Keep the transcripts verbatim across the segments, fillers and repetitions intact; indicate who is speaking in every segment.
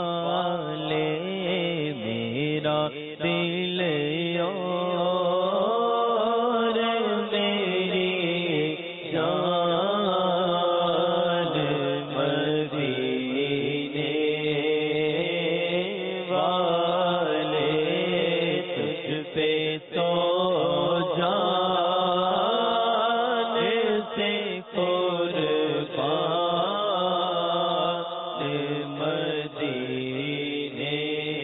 Speaker 1: والے میرا دل اور میری جان مدینے والے تجھ پہ تو جان سے قربان مدینے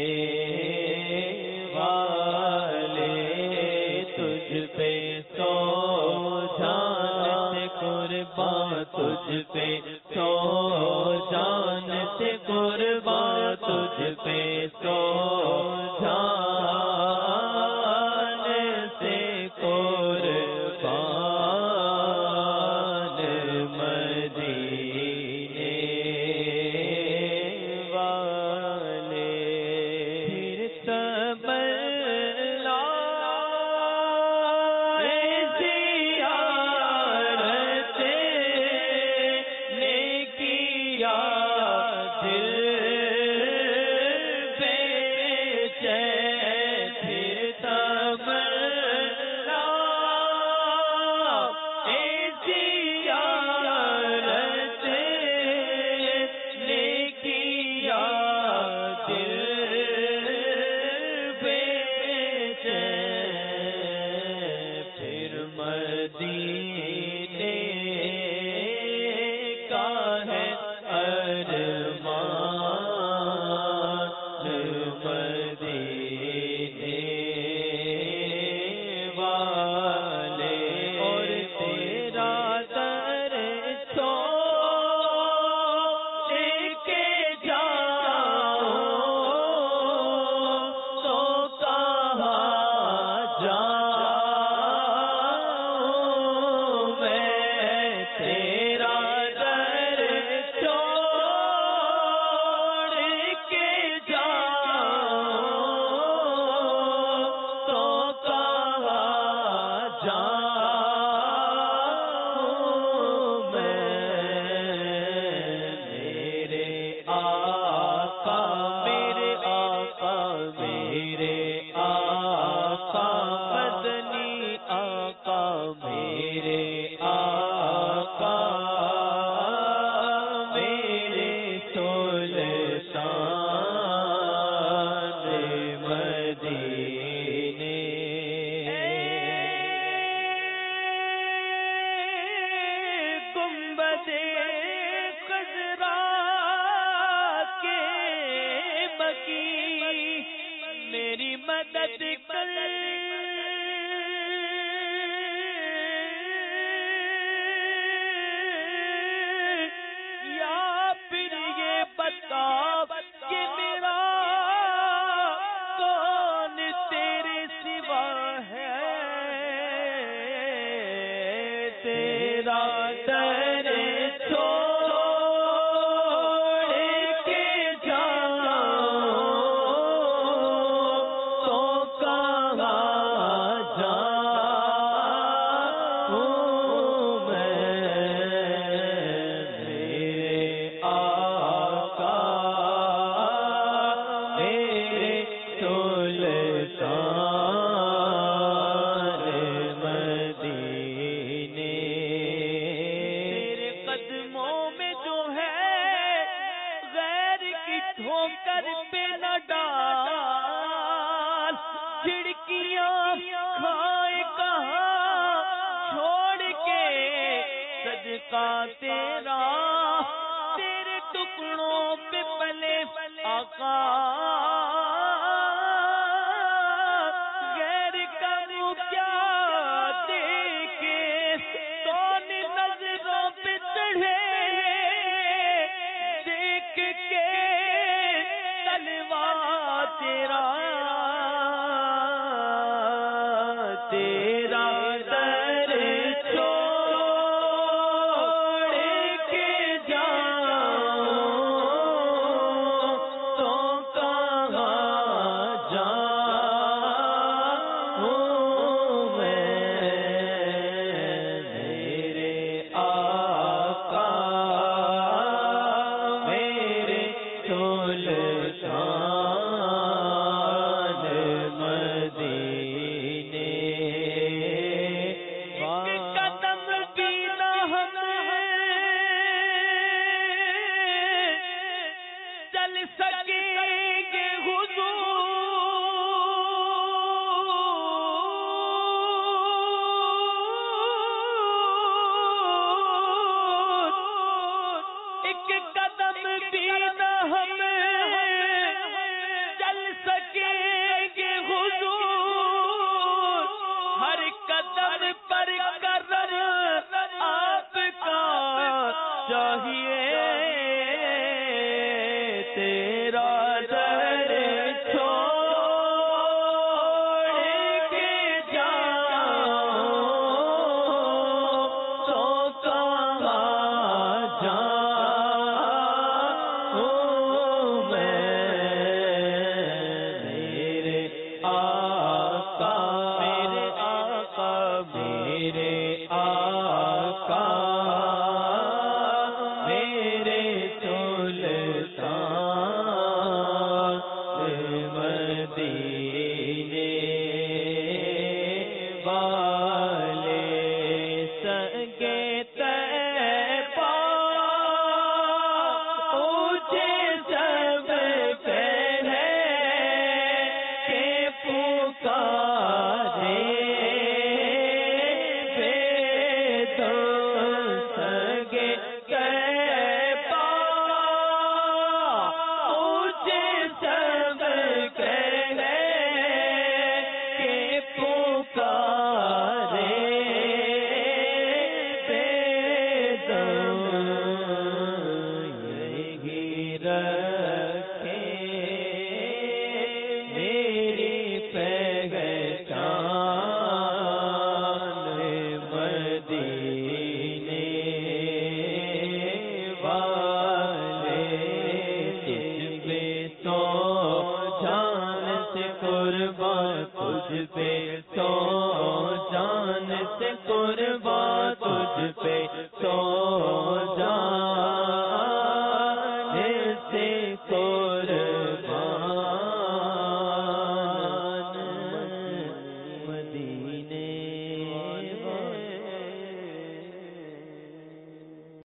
Speaker 1: والے تجھ پہ تو جان سے قربان تجھ پہ تو جان سے قربان تجھ پہ تو جان سے قربان مدینے والے پھر تمنا زیارت نے کیا دل پہ چین پھر تمنا زیارت نے کیا دل پہ چین پھر مدینے کا ہے ارمان مدینے والے اور تیرا در چھوڑ کے جاؤں تو کہاں جاؤں میں تیرا در چھوڑ کے جاؤں تو کہاں جاؤں میں میرے آقا میرے آقا میرے آقا مدنی آقا میرے آقا میرے سلطان مدینے گنبد خضرا کے بکی میری مدد کر یا پھر یہ بتا کہ میرا کون تیرے سوا ہے تیرا در چھوڑ کے جاؤں تو کہاں جاؤں میں میرے آقا میرے سلطان مدینے تیرے قدموں میں جو ہے غیر کی ٹھوکر پہ نہ ڈال کھڑکیاں کھائے کہاں چھوڑ کے صدقہ تیرا تیرے ٹکڑوں پہ پلے آقا غیر کا منہ کیا دیکھے کون نظروں پہ چڑھے دیکھ کے تلوا تیرا تیرا در چھوڑ کے جاؤں تو کہاں جاؤں میں میرے آقا میرے تو
Speaker 2: سلطان مدینے
Speaker 1: ایک قدم بھی نہ ہمیں چل سکیں گے حضور، ایک قدم بھی نہ ہمیں چل سکیں گے حضور، ہر قدم پر کرم آپ کا چاہیے، تیرا در چھوڑ کے جاؤں تو کہاں جاؤں میں، میرے آقا میرے آقا میرے آقا میرے سلطان مدینے والے سنگے طیبہ اونچے سب کہے کہ پکارے بے دو سنگے طیبہ اونچے سب کہے کہ پکارے بے دو، یہی رکھے میری پہچان مدینے والے، تجھ پہ تو جان سے قربان، تجھ پہ تو جان